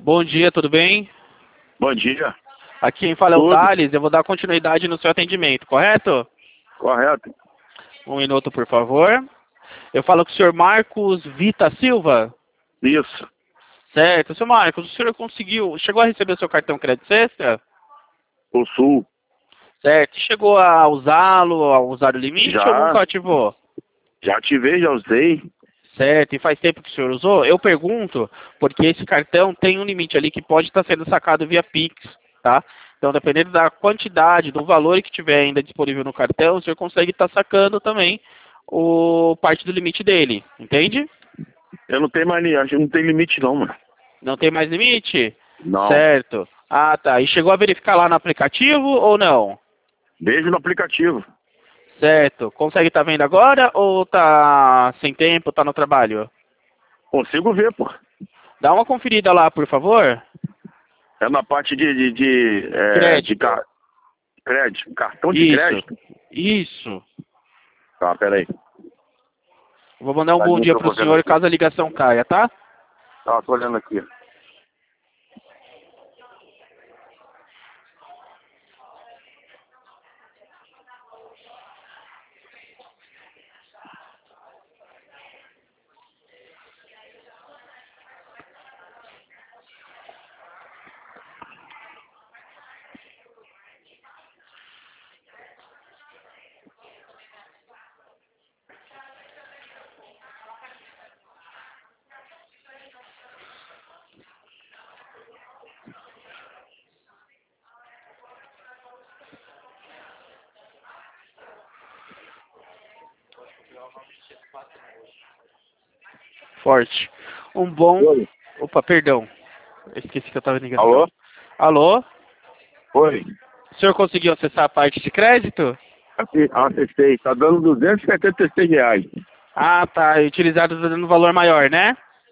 Bom dia, tudo bem? Bom dia. Aqui quem fala é o Tudo. Thales, eu vou dar continuidade no seu atendimento, correto? Correto. Um minuto, por favor. Eu falo com o senhor Marcos Vita Silva. Isso. Certo. Senhor Marcos, o senhor chegou a receber o seu cartão Crédito Sexta? O Sul. Certo. Chegou a usá-lo, a usar o limite ou Já. nunca ativou? Já ativei, já usei. Certo. E faz tempo que o senhor usou? Eu pergunto, porque esse cartão tem um limite ali que pode estar sendo sacado via Pix, tá? Então, dependendo da quantidade, do valor que tiver ainda disponível no cartão, o senhor consegue estar sacando também parte do limite dele, entende? Eu não tenho mais, acho que não tem limite não, mano. Não tem mais limite? Não. Certo. Ah, tá. E chegou a verificar lá no aplicativo ou não? Vejo no aplicativo. Certo. Consegue estar vendo agora ou tá sem tempo, tá no trabalho? Consigo ver, pô. Dá uma conferida lá, por favor. É na parte de Crédito. crédito. Cartão de Isso. crédito. Isso. Tá, peraí. Vou mandar um bom Tadinho, dia tô pro vendo senhor aqui. caso a ligação caia, tá? Tá, tô olhando aqui. Forte. Um bom... Oi. Opa, perdão. Eu esqueci que eu tava em ligação. Alô? Alô? Oi. O senhor conseguiu acessar a parte de crédito? Aqui, acessei. Tá dando R$ 276. Ah, tá. E utilizado dando um valor maior, né?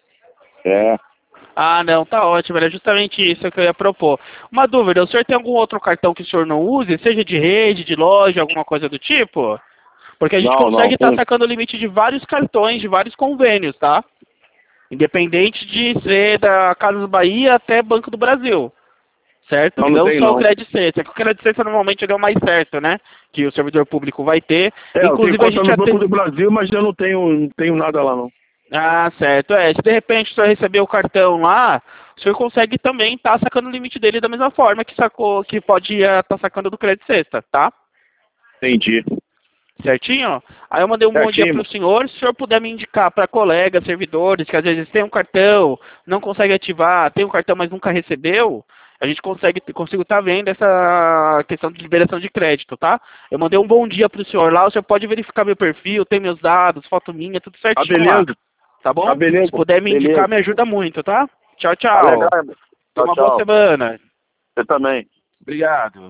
É. Ah, não, tá ótimo. Era justamente isso que eu ia propor. Uma dúvida, o senhor tem algum outro cartão que o senhor não use, seja de rede, de loja, alguma coisa do tipo? Porque a gente Não. consegue estar sacando o limite de vários cartões, de vários convênios, tá? Independente de ser da Casas Bahia até Banco do Brasil, certo? Não Não tem só o não. Crédito Sexta. Que o Crédito Sexta normalmente ele é o mais certo, né? Que o servidor público vai ter. Eu tenho Inclusive a conta gente no já Banco tem... do Brasil, mas eu não tenho nada lá não. Ah, certo. Se de repente o senhor receber o cartão lá, o senhor consegue também estar sacando o limite dele da mesma forma que sacou, que pode estar sacando do Crédito Sexta, tá? Entendi. Certinho? Aí eu mandei um bom dia para o Certinho. senhor. Se o senhor puder me indicar para colegas, servidores, que às vezes tem um cartão, não consegue ativar, tem um cartão, mas nunca recebeu, a gente consigo estar vendo essa questão de liberação de crédito, tá? Eu mandei um bom dia para o senhor lá. O senhor pode verificar meu perfil, tem meus dados, foto minha, tudo Tá certinho lá. beleza. Tá Tá bom? Se beleza. puder me indicar, Beleza. me ajuda muito, tá? Tchau, Tá legal, tchau. irmão. Tenha Tchau, uma boa tchau. semana. Você também. Obrigado.